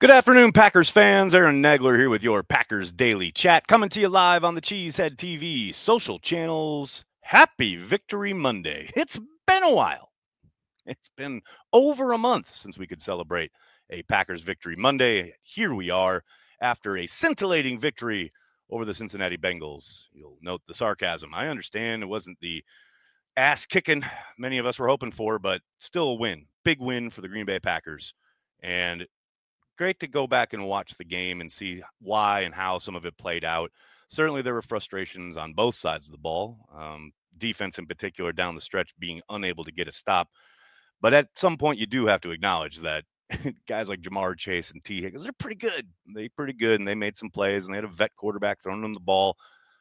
Good afternoon, Packers fans. Aaron Nagler here with your Packers Daily Chat, coming to you live on the Cheesehead TV social channels. Happy Victory Monday. It's been a while. It's been over a month since we could celebrate a Packers Victory Monday. Here we are after a scintillating victory over the Cincinnati Bengals. You'll note the sarcasm. I understand it wasn't the ass kicking many of us were hoping for, but still a win. Big win for the Green Bay Packers. And great to go back and watch the game and see why and how some of it played out. Certainly there were frustrations on both sides of the ball, defense in particular down the stretch being unable to get a stop. But at some point you do have to acknowledge that guys like Jamar Chase and T. Higgins, they're pretty good. And they made some plays, and they had a vet quarterback throwing them the ball.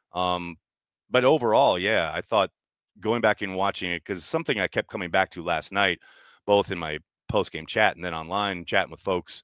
But overall, yeah, I thought going back and watching it, because something I kept coming back to last night, both in my post-game chat and then online chatting with folks,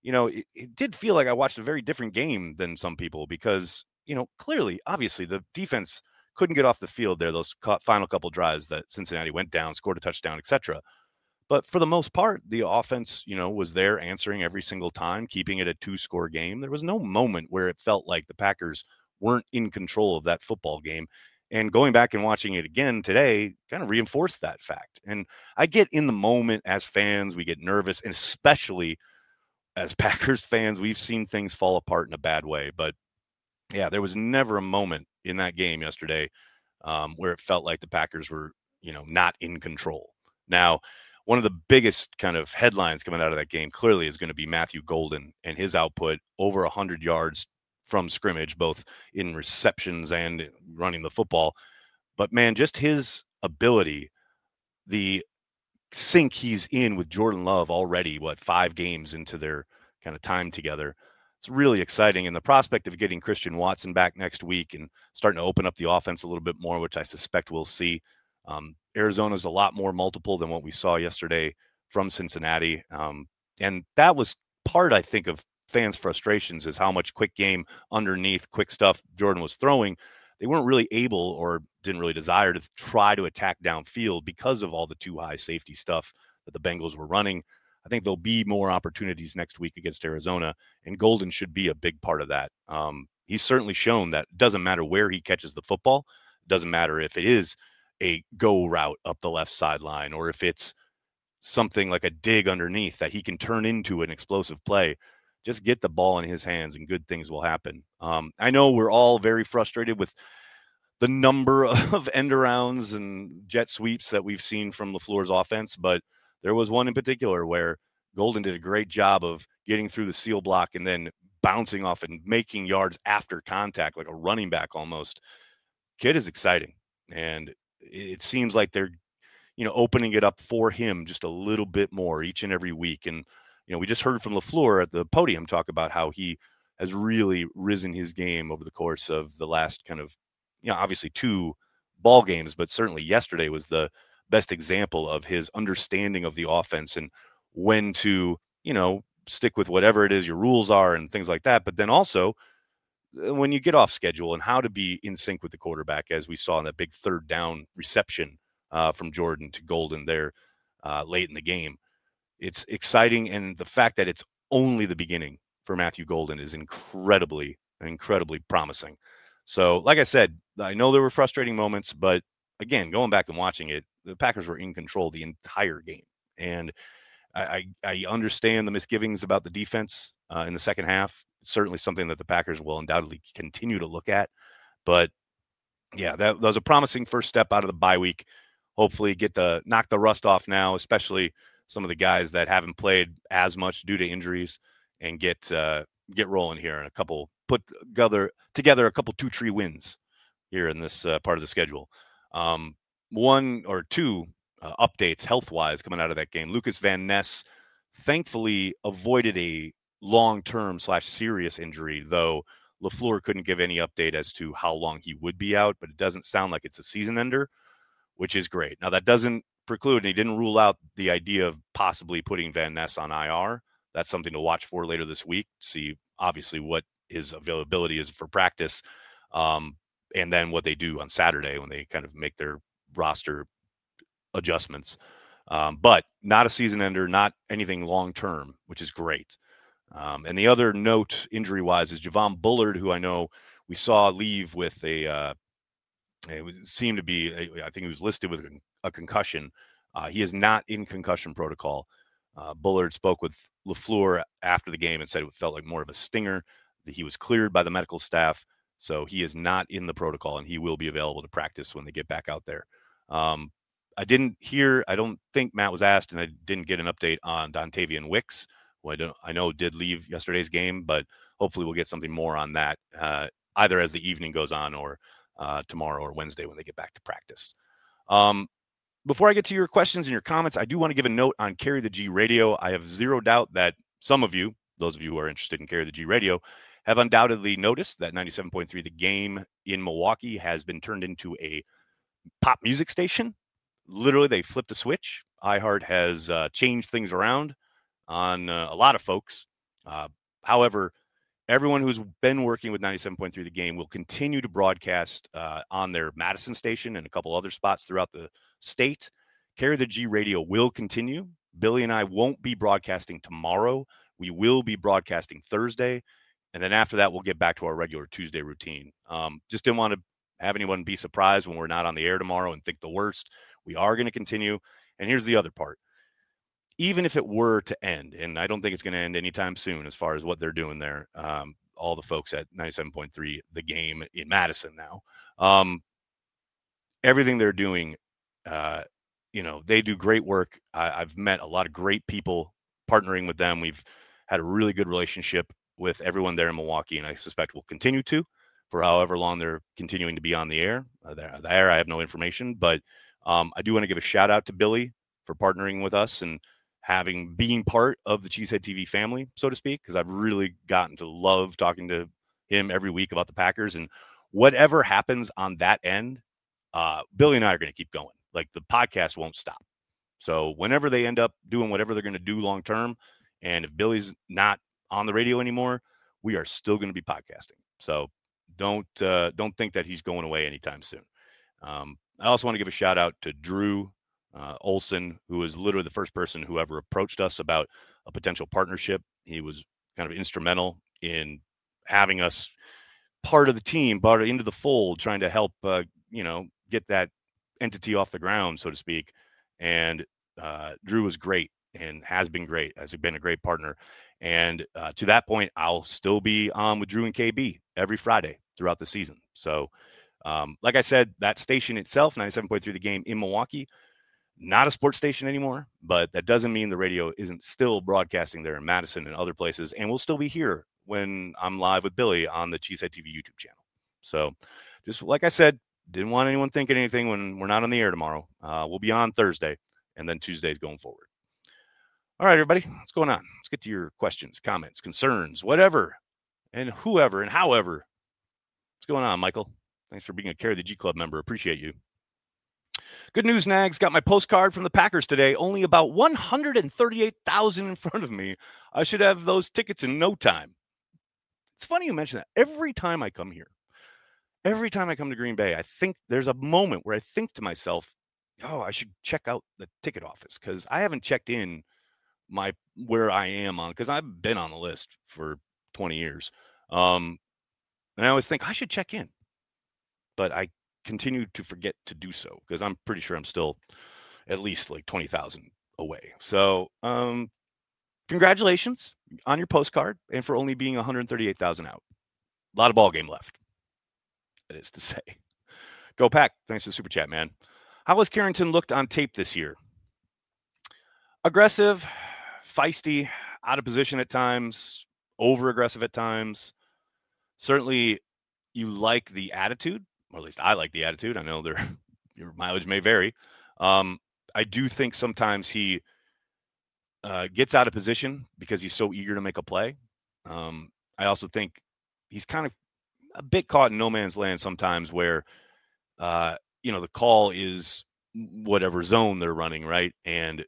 it did feel like I watched a very different game than some people because, clearly, obviously, the defense couldn't get off the field there, those final couple drives that Cincinnati went down, scored a touchdown, etc. But for the most part, the offense, was there answering every single time, keeping it a 2-score game. There was no moment where it felt like the Packers weren't in control of that football game. And going back and watching it again today kind of reinforced that fact. And I get in the moment as fans, we get nervous, and especially as Packers fans, we've seen things fall apart in a bad way. But yeah, there was never a moment in that game yesterday where it felt like the Packers were, not in control. Now, one of the biggest kind of headlines coming out of that game clearly is going to be Matthew Golden and his output over 100 yards from scrimmage, both in receptions and running the football. But man, just his ability, the sync he's in with Jordan Love already, 5 games into their kind of time together. It's really exciting. And the prospect of getting Christian Watson back next week and starting to open up the offense a little bit more, which I suspect we'll see. Arizona's a lot more multiple than what we saw yesterday from Cincinnati. And that was part, I think, of fans' frustrations is how much quick game underneath, quick stuff Jordan was throwing. They weren't really able or didn't really desire to try to attack downfield because of all the too high safety stuff that the Bengals were running. I think there'll be more opportunities next week against Arizona, and Golden should be a big part of that. He's certainly shown that it doesn't matter where he catches the football. It doesn't matter if it is a go route up the left sideline or if it's something like a dig underneath that he can turn into an explosive play. Just get the ball in his hands and good things will happen. I know we're all very frustrated with the number of end arounds and jet sweeps that we've seen from LaFleur's offense, but there was one in particular where Golden did a great job of getting through the seal block and then bouncing off and making yards after contact, like a running back almost. Kid is exciting, and it seems like they're, opening it up for him just a little bit more each and every week. And we just heard from LaFleur at the podium talk about how he has really risen his game over the course of the last kind of, obviously 2 ball games, but certainly yesterday was the best example of his understanding of the offense and when to, stick with whatever it is your rules are and things like that. But then also when you get off schedule and how to be in sync with the quarterback, as we saw in that big 3rd down reception from Jordan to Golden there late in the game. It's exciting, and the fact that it's only the beginning for Matthew Golden is incredibly promising. So, like I said, I know there were frustrating moments, but again, going back and watching it, the Packers were in control the entire game. And I understand the misgivings about the defense in the second half. It's certainly something that the Packers will undoubtedly continue to look at. But yeah, that was a promising first step out of the bye week. Hopefully knock the rust off now, especially some of the guys that haven't played as much due to injuries, and get rolling here and put together a couple 2-tree wins here in this part of the schedule. 1 or 2 updates health-wise coming out of that game. Lucas Van Ness thankfully avoided a long-term / serious injury, though LaFleur couldn't give any update as to how long he would be out, but it doesn't sound like it's a season ender, which is great. Now, that doesn't preclude, and he didn't rule out the idea of possibly putting Van Ness on IR. That's something to watch for later this week, see obviously what his availability is for practice, and then what they do on Saturday when they kind of make their roster adjustments. But not a season ender, not anything long-term, which is great. And the other note injury-wise is Javon Bullard, who I know we saw leave with seemed to be, I think he was listed with a concussion. He is not in concussion protocol. Bullard spoke with LaFleur after the game and said it felt like more of a stinger. That he was cleared by the medical staff, so he is not in the protocol, and he will be available to practice when they get back out there. I don't think Matt was asked, and I didn't get an update on Dontavian Wicks, who I know did leave yesterday's game, but hopefully we'll get something more on that either as the evening goes on or tomorrow or Wednesday when they get back to practice. Before I get to your questions and your comments, I do want to give a note on Carry the G Radio. I have zero doubt that some of you, those of you who are interested in Carry the G Radio, have undoubtedly noticed that 97.3 The Game in Milwaukee has been turned into a pop music station. Literally, they flipped a switch. iHeart has changed things around on a lot of folks. However, everyone who's been working with 97.3 The Game will continue to broadcast on their Madison station and a couple other spots throughout the state. Carry the G Radio will continue. Billy and I won't be broadcasting tomorrow. We will be broadcasting Thursday. And then after that, we'll get back to our regular Tuesday routine. Just didn't want to have anyone be surprised when we're not on the air tomorrow and think the worst. We are going to continue. And here's the other part. Even if it were to end, and I don't think it's going to end anytime soon as far as what they're doing there, all the folks at 97.3 The Game in Madison now, everything they're doing, they do great work. I've met a lot of great people partnering with them. We've had a really good relationship with everyone there in Milwaukee, and I suspect we'll continue to for however long they're continuing to be on the air. There, I have no information, but I do want to give a shout out to Billy for partnering with us and being part of the Cheesehead TV family, so to speak, because I've really gotten to love talking to him every week about the Packers. And whatever happens on that end, Billy and I are going to keep going. Like, the podcast won't stop. So whenever they end up doing whatever they're going to do long term, and if Billy's not on the radio anymore, we are still going to be podcasting. So don't think that he's going away anytime soon. I also want to give a shout out to Drew Olson, who was literally the first person who ever approached us about a potential partnership. He was kind of instrumental in having us part of the team, brought it into the fold, trying to help, get that entity off the ground, so to speak. And Drew was great and has been a great partner. And to that point, I'll still be on with Drew and KB every Friday throughout the season. So like I said, that station itself, 97.3 The Game in Milwaukee, not a sports station anymore, but that doesn't mean the radio isn't still broadcasting there in Madison and other places. And we'll still be here when I'm live with Billy on the Cheesehead TV YouTube channel. So just like I said, didn't want anyone thinking anything when we're not on the air tomorrow. We'll be on Thursday and then Tuesdays going forward. All right, everybody, what's going on? Let's get to your questions, comments, concerns, whatever, and whoever and however. What's going on, Michael? Thanks for being a Carry the G Club member. Appreciate you. Good news, Nags. Got my postcard from the Packers today. Only about 138,000 in front of me. I should have those tickets in no time. It's funny you mention that. Every time I come here, every time I come to Green Bay, I think there's a moment where I think to myself, oh, I should check out the ticket office because I haven't checked in where I am on, because I've been on the list for 20 years. And I always think I should check in, but I continue to forget to do so because I'm pretty sure I'm still at least like 20,000 away. So congratulations on your postcard and for only being 138,000 out. A lot of ball game left, that is to say. Go Pack. Thanks for the super chat, man. How has Carrington looked on tape this year? Aggressive, feisty, out of position at times, over aggressive at times. Certainly you like the attitude, or at least I like the attitude. I know your mileage may vary. I do think sometimes he gets out of position because he's so eager to make a play. I also think he's kind of a bit caught in no man's land sometimes where, the call is whatever zone they're running, right? And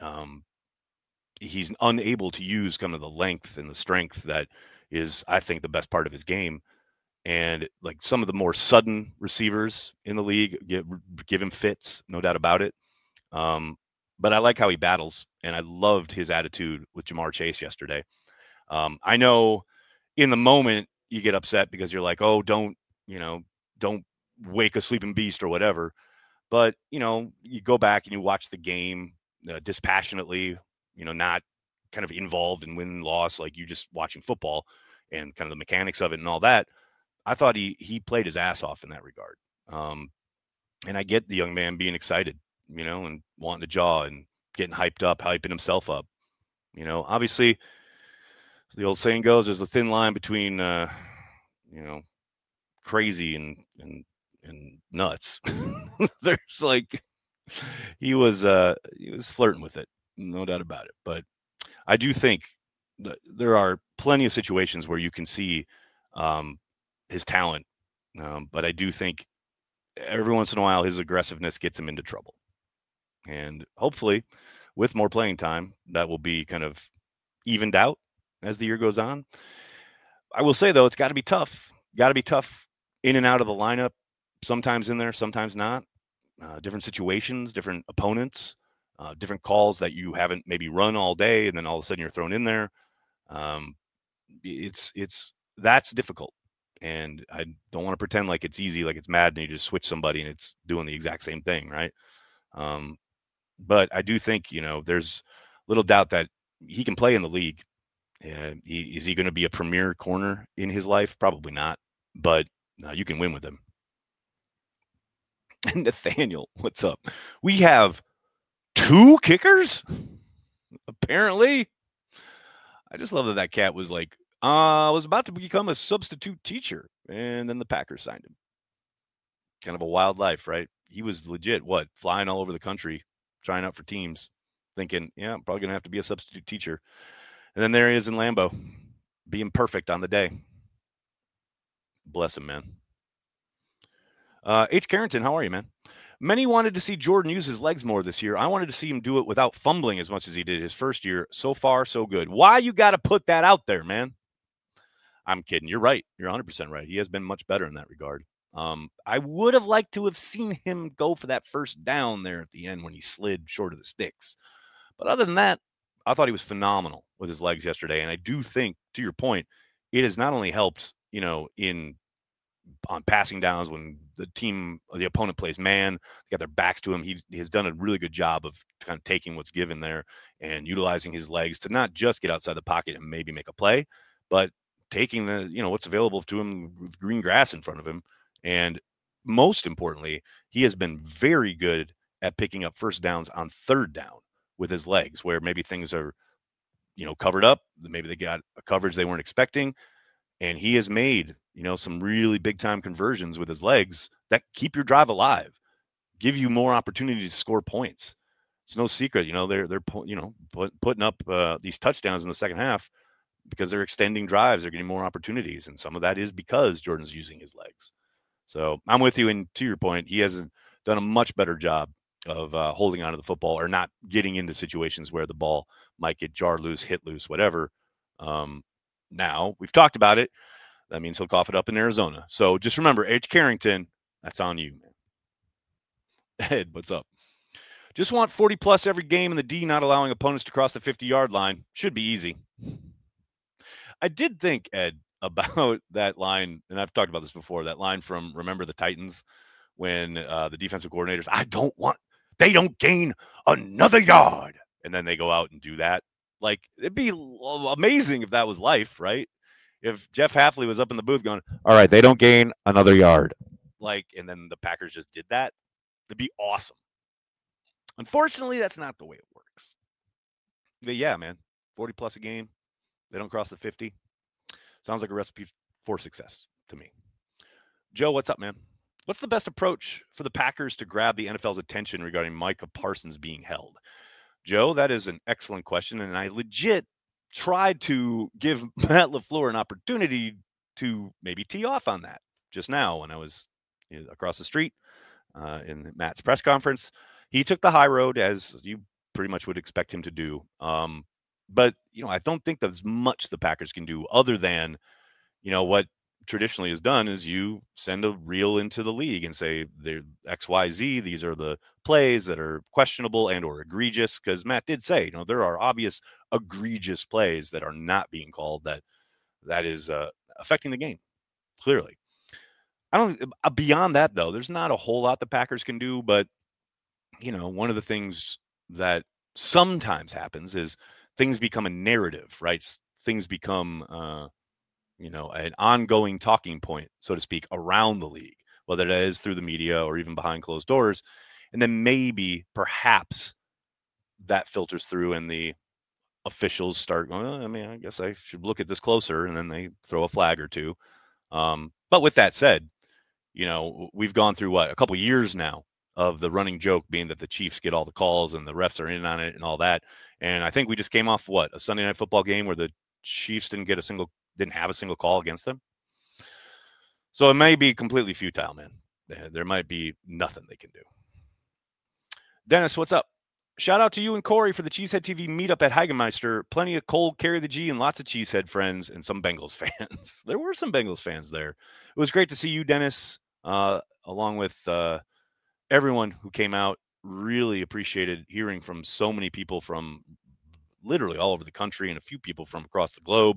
he's unable to use kind of the length and the strength that is, I think, the best part of his game. And like some of the more sudden receivers in the league give him fits, no doubt about it. But I like how he battles, and I loved his attitude with Jamar Chase yesterday. I know in the moment you get upset because you're like, oh, don't wake a sleeping beast or whatever. But, you go back and you watch the game dispassionately, not kind of involved in win and loss, like you just watching football and kind of the mechanics of it and all that. I thought he played his ass off in that regard. And I get the young man being excited, and wanting to jaw and getting hyped up, hyping himself up. Obviously, as the old saying goes, there's a thin line between, crazy and nuts. There's like he was flirting with it, no doubt about it. But I do think that there are plenty of situations where you can see his talent, but I do think every once in a while his aggressiveness gets him into trouble. And hopefully, with more playing time, that will be kind of evened out as the year goes on. I will say, though, it's got to be tough. Got to be tough in and out of the lineup, sometimes in there, sometimes not. Different situations, different opponents, different calls that you haven't maybe run all day, and then all of a sudden you're thrown in there. That's difficult. And I don't want to pretend like it's easy, like it's Madden and you just switch somebody and it's doing the exact same thing, right? But I do think, there's little doubt that he can play in the league. Is he going to be a premier corner in his life? Probably not, but you can win with him. And Nathaniel, what's up? We have 2 kickers? Apparently. I just love that cat was like, was about to become a substitute teacher, and then the Packers signed him. Kind of a wild life, right? He was legit, flying all over the country, trying out for teams, thinking, yeah, I'm probably going to have to be a substitute teacher. And then there he is in Lambeau, being perfect on the day. Bless him, man. H. Carrington, how are you, man? Many wanted to see Jordan use his legs more this year. I wanted to see him do it without fumbling as much as he did his first year. So far, so good. Why you got to put that out there, man? I'm kidding. You're right. You're 100% right. He has been much better in that regard. I would have liked to have seen him go for that first down there at the end when he slid short of the sticks. But other than that, I thought he was phenomenal with his legs yesterday. And I do think, to your point, it has not only helped, on passing downs when the opponent plays man, they got their backs to him. He has done a really good job of kind of taking what's given there and utilizing his legs to not just get outside the pocket and maybe make a play, but taking what's available to him with green grass in front of him. And most importantly, he has been very good at picking up first downs on third down with his legs, where maybe things are, covered up. Maybe they got a coverage they weren't expecting. And he has made, some really big time conversions with his legs that keep your drive alive, give you more opportunity to score points. It's no secret, they're putting up these touchdowns in the second half because they're extending drives. They're getting more opportunities. And some of that is because Jordan's using his legs. So I'm with you. And to your point, he has done a much better job of holding onto the football or not getting into situations where the ball might get jarred loose, hit loose, whatever. Now we've talked about it. That means he'll cough it up in Arizona. So just remember, H. Carrington, that's on you, man. Ed, what's up? Just want 40 plus every game in the D, not allowing opponents to cross the 50-yard line. Should be easy. I did think, Ed, about that line, and I've talked about this before, that line from Remember the Titans when the defensive coordinators, they don't gain another yard. And then they go out and do that. Like, it'd be amazing if that was life, right? If Jeff Hafley was up in the booth going, all right, they don't gain another yard. And then the Packers just did that. It'd be awesome. Unfortunately, that's not the way it works. But yeah, man, 40 plus a game. They don't cross the 50. Sounds like a recipe for success to me. Joe, what's up, man? What's the best approach for the Packers to grab the NFL's attention regarding Micah Parsons being held? Joe, that is an excellent question, and I legit tried to give Matt LaFleur an opportunity to maybe tee off on that just now when I was across the street in Matt's press conference. He took the high road, as you pretty much would expect him to do. But, I don't think there's much the Packers can do other than, what traditionally has done is you send a reel into the league and say they're XYZ, these are the plays that are questionable and or egregious, because Matt did say, there are obvious egregious plays that are not being called that is affecting the game, clearly. I don't beyond that though, there's not a whole lot the Packers can do, but one of the things that sometimes happens is things become a narrative, right? Things become an ongoing talking point, so to speak, around the league, whether that is through the media or even behind closed doors. And then maybe, perhaps, that filters through and the officials start going, I guess I should look at this closer. And then they throw a flag or two. But with that said, we've gone through a couple years now of the running joke being that the Chiefs get all the calls and the refs are in on it and all that. And I think we just came off a Sunday Night Football game where the Chiefs didn't have a single call against them. So it may be completely futile, man. There might be nothing they can do. Dennis, what's up? Shout out to you and Corey for the Cheesehead TV meetup at Hagemeister. Plenty of cold carry the G and lots of Cheesehead friends and some Bengals fans. There were some Bengals fans there. It was great to see you, Dennis, along with everyone who came out. Really appreciated hearing from so many people from literally all over the country and a few people from across the globe.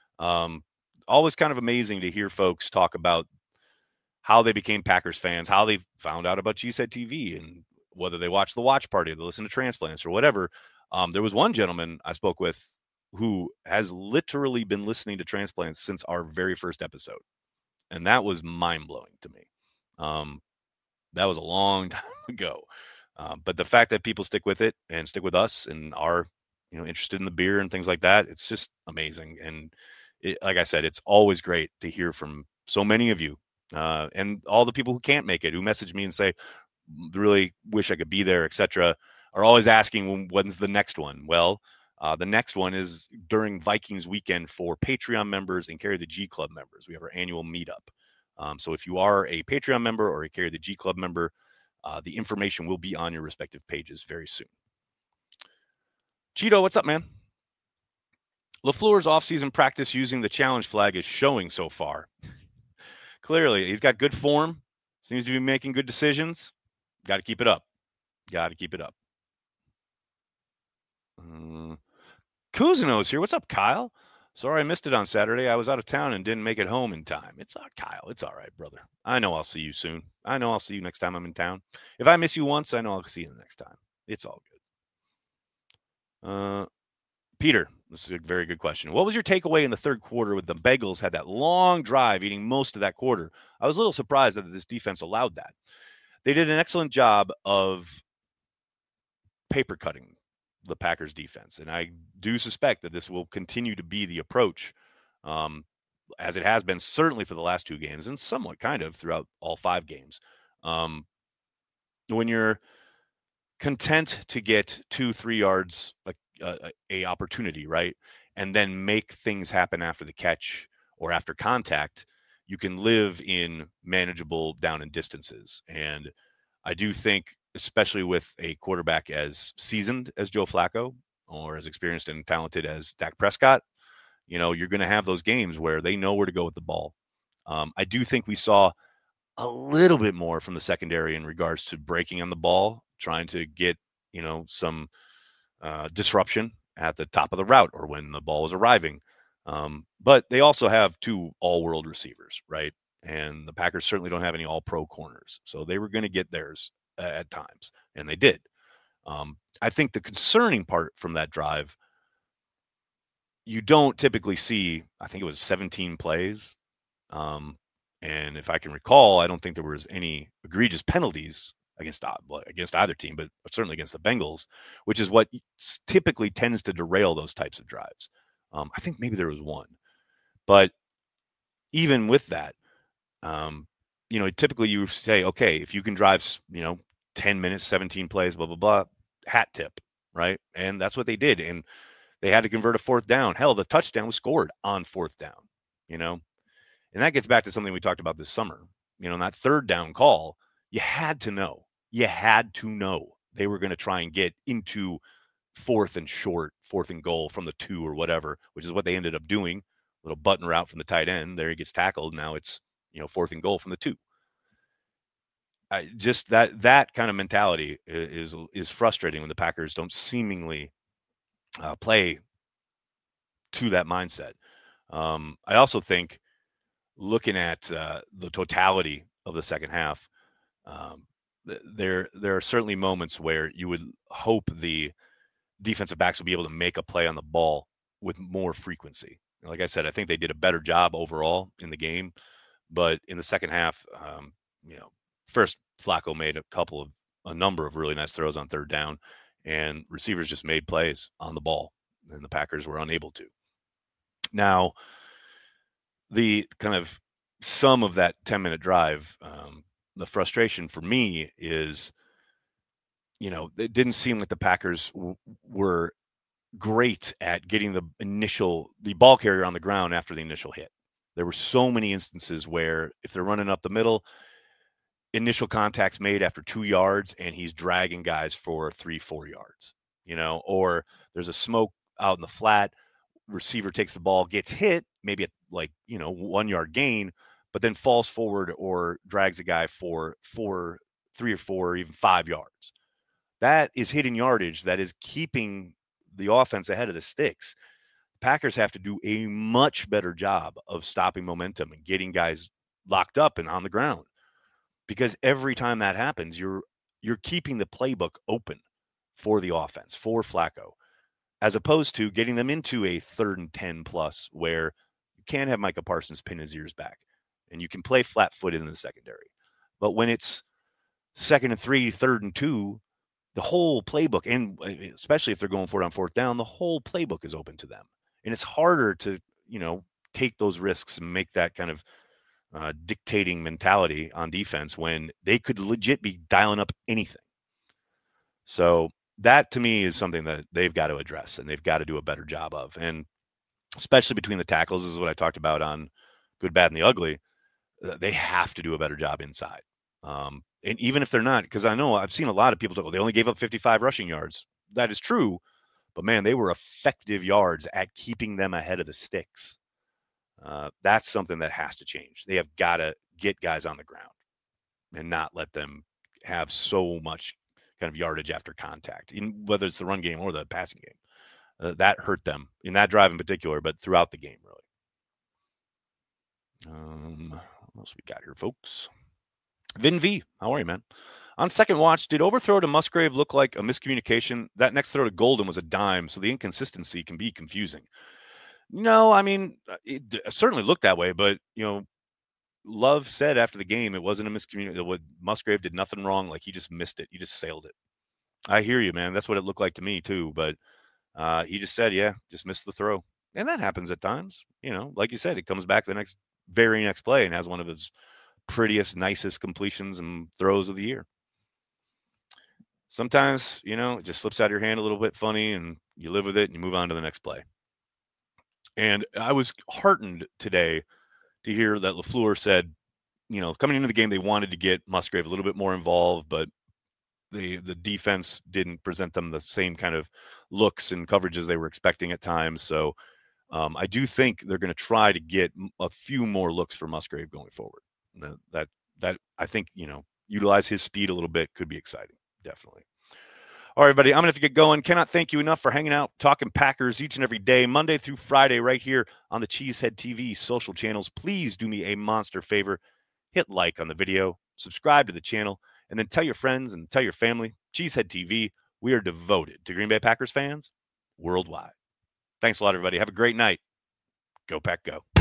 Always kind of amazing to hear folks talk about how they became Packers fans, how they found out about Cheesehead TV, and whether they watch the watch party, they listen to Transplants or whatever. There was one gentleman I spoke with who has literally been listening to Transplants since our very first episode. And that was mind-blowing to me. That was a long time ago. But the fact that people stick with it and stick with us and are, interested in the beer and things like that, it's just amazing. And like I said, it's always great to hear from so many of you and all the people who can't make it, who message me and say, really wish I could be there, etc., are always asking when's the next one. Well, the next one is during Vikings weekend for Patreon members and Carry the G Club members. We have our annual meetup. So if you are a Patreon member or a Carry the G Club member, the information will be on your respective pages very soon. Cheeto, what's up, man? LaFleur's offseason practice using the challenge flag is showing so far. Clearly, he's got good form, seems to be making good decisions. Got to keep it up. Kuzino's here. What's up, Kyle? Sorry I missed it on Saturday. I was out of town and didn't make it home in time. It's Kyle. It's all right, brother. I know I'll see you soon. I know I'll see you next time I'm in town. If I miss you once, I know I'll see you the next time. It's all good. Peter, this is a very good question. What was your takeaway in the third quarter when the Bengals had that long drive eating most of that quarter? I was a little surprised that this defense allowed that. They did an excellent job of paper cutting the Packers defense. And I do suspect that this will continue to be the approach as it has been certainly for the last two games and somewhat kind of throughout all 5 games. When you're content to get 2-3 yards, like a opportunity, right? And then make things happen after the catch or after contact, you can live in manageable down and distances. And I do think, especially with a quarterback as seasoned as Joe Flacco or as experienced and talented as Dak Prescott, you're going to have those games where they know where to go with the ball. I do think we saw a little bit more from the secondary in regards to breaking on the ball, trying to get, some disruption at the top of the route or when the ball was arriving. But they also have 2 all-world receivers, right? And the Packers certainly don't have any all-pro corners. So they were going to get theirs at times, and they did. I think the concerning part from that drive, you don't typically see, I think it was 17 plays. And if I can recall, I don't think there was any egregious penalties against either team, but certainly against the Bengals, which is what typically tends to derail those types of drives. I think maybe there was one. But even with that, typically you say, okay, if you can drive, 10 minutes, 17 plays, blah, blah, blah, hat tip, right? And that's what they did. And they had to convert a 4th down. Hell, the touchdown was scored on 4th down, And that gets back to something we talked about this summer. In that 3rd down call, you had to know they were going to try and get into 4th and short, 4th and goal from the 2 or whatever, which is what they ended up doing little button route from the tight end. There he gets tackled. Now it's, 4th and goal from the 2. Just that kind of mentality is frustrating when the Packers don't seemingly play to that mindset. I also think looking at the totality of the second half, there are certainly moments where you would hope the defensive backs will be able to make a play on the ball with more frequency. Like I said, I think they did a better job overall in the game, but in the second half, first Flacco made a number of really nice throws on 3rd down, and receivers just made plays on the ball, and the Packers were unable to. Now, the kind of sum of that 10-minute drive, the frustration for me is, it didn't seem like the Packers were great at getting the ball carrier on the ground after the initial hit. There were so many instances where if they're running up the middle, initial contacts made after 2 yards, and he's dragging guys for 3-4 yards, or there's a smoke out in the flat, receiver takes the ball, gets hit, maybe at 1 yard gain, but then falls forward or drags a guy for 3 or 4, or even 5 yards. That is hitting yardage. That is keeping the offense ahead of the sticks. Packers have to do a much better job of stopping momentum and getting guys locked up and on the ground, because every time that happens, you're keeping the playbook open for the offense, for Flacco, as opposed to getting them into a 3rd and 10 plus where you can't have Micah Parsons pin his ears back and you can play flat-footed in the secondary. But when it's 2nd and 3, 3rd and 2, the whole playbook, and especially if they're going for it on 4th down, the whole playbook is open to them. And it's harder to, take those risks and make that kind of dictating mentality on defense when they could legit be dialing up anything. So that to me is something that they've got to address and they've got to do a better job of. And especially between the tackles, this is what I talked about on Good, Bad, and the Ugly. They have to do a better job inside. And even if they're not, because I know I've seen a lot of people talk, they only gave up 55 rushing yards. That is true. But man, they were effective yards at keeping them ahead of the sticks. That's something that has to change. They have got to get guys on the ground and not let them have so much kind of yardage after contact, whether it's the run game or the passing game. That hurt them in that drive in particular, but throughout the game, really. What else we got here, folks? Vin V, how are you, man? On second watch, did overthrow to Musgrave look like a miscommunication? That next throw to Golden was a dime, so the inconsistency can be confusing. No, I mean, it certainly looked that way, but, Love said after the game it wasn't a miscommunication. Musgrave did nothing wrong. Like, he just missed it. He just sailed it. I hear you, man. That's what it looked like to me, too. But he just said, yeah, just missed the throw. And that happens at times. Like you said, it comes back the very next play and has one of his prettiest, nicest completions and throws of the year. Sometimes, it just slips out of your hand a little bit funny, and you live with it and you move on to the next play. And I was heartened today to hear that LaFleur said, coming into the game, they wanted to get Musgrave a little bit more involved, but the defense didn't present them the same kind of looks and coverages they were expecting at times. So I do think they're going to try to get a few more looks for Musgrave going forward. That I think, utilize his speed a little bit could be exciting. Definitely. All right, everybody, I'm going to have to get going. Cannot thank you enough for hanging out, talking Packers each and every day, Monday through Friday, right here on the Cheesehead TV social channels. Please do me a monster favor. Hit like on the video, subscribe to the channel, and then tell your friends and tell your family. Cheesehead TV, we are devoted to Green Bay Packers fans worldwide. Thanks a lot, everybody. Have a great night. Go Pack Go.